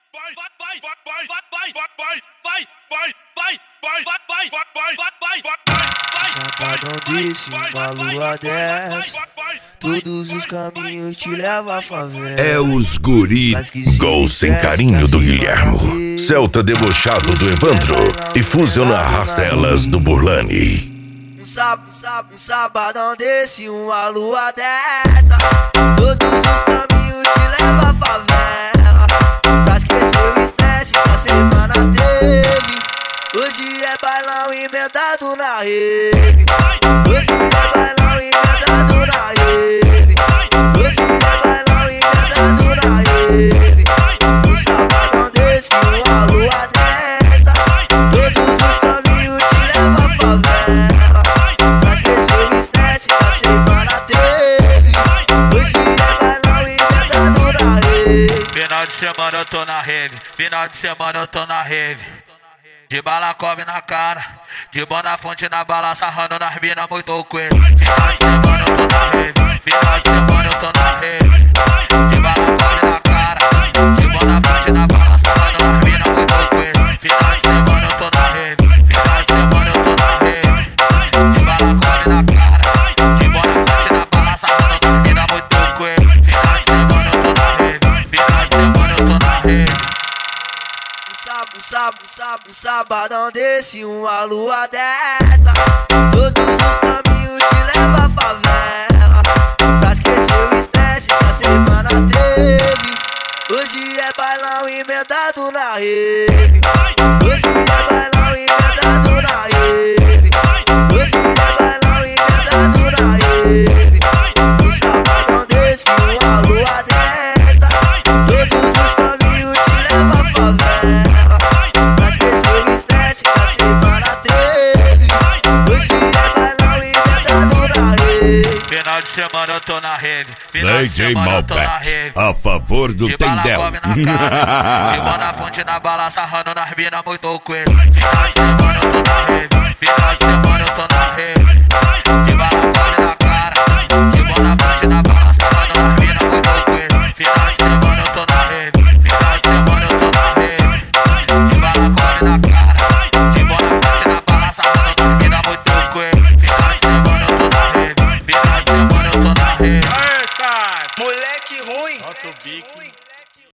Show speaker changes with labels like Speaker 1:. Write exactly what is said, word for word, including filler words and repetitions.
Speaker 1: Sabadão desse, uma lua dessa, todos os caminhos te levam à favela.
Speaker 2: É os guri, gol sem carinho do Guilhermo, Celta debochado do Evandro e Fusion na Rastelas do Burlani.
Speaker 1: Um sábado, um sábado, um sabadão desse, uma lua dessa, todos os caminhos te levam à favela. Pra esquecer o estresse que a semana teve, hoje é bailão emendado na rede. Hoje é bailão emendado na rede. Hoje é bailão emendado na rede. Um sabadão desse, uma lua dessa, todos os caminhos te levam à favela. Pra esquecer o estresse que a semana teve, hoje é bailão emendado na rede.
Speaker 3: Final de semana eu tô na rede, final de semana eu tô na rede. De balacove na cara, de Bonafonte na bala, sarrando nas mina muito coelho. Final de semana eu tô na rede, final de semana eu tô na rede. De balacove na cara, de Bonafonte na bala, sarrando nas mina muito coelho. Final de semana eu tô na rede, final de semana eu tô na rede. De balacove na cara, de Bonafonte na bala, sarrando nas mina muito coelho. Final de semana eu tô na rede, final de semana eu tô na rede.
Speaker 1: Um sábado, sábado, sabadão desse, uma lua dessa, todos os caminhos te levam à favela. Pra esquecer o estresse que a semana teve, hoje é bailão emendado na rede. Hoje é bailão emendado na rede. Hoje é bailão emendado na rede. Um sabadão desse, uma lua dessa, todos os caminhos te levam à favela.
Speaker 3: Final de semana eu tô na rede, final
Speaker 2: D
Speaker 3: de
Speaker 2: J
Speaker 3: semana eu tô na
Speaker 2: Malbec,
Speaker 3: rede.
Speaker 2: a favor do
Speaker 3: de
Speaker 2: Tendel.
Speaker 3: balacove na cara, de Bonafonte na bala, sarrando nas mina muito coelho. Final de semana eu tô na rede, final de semana eu tô na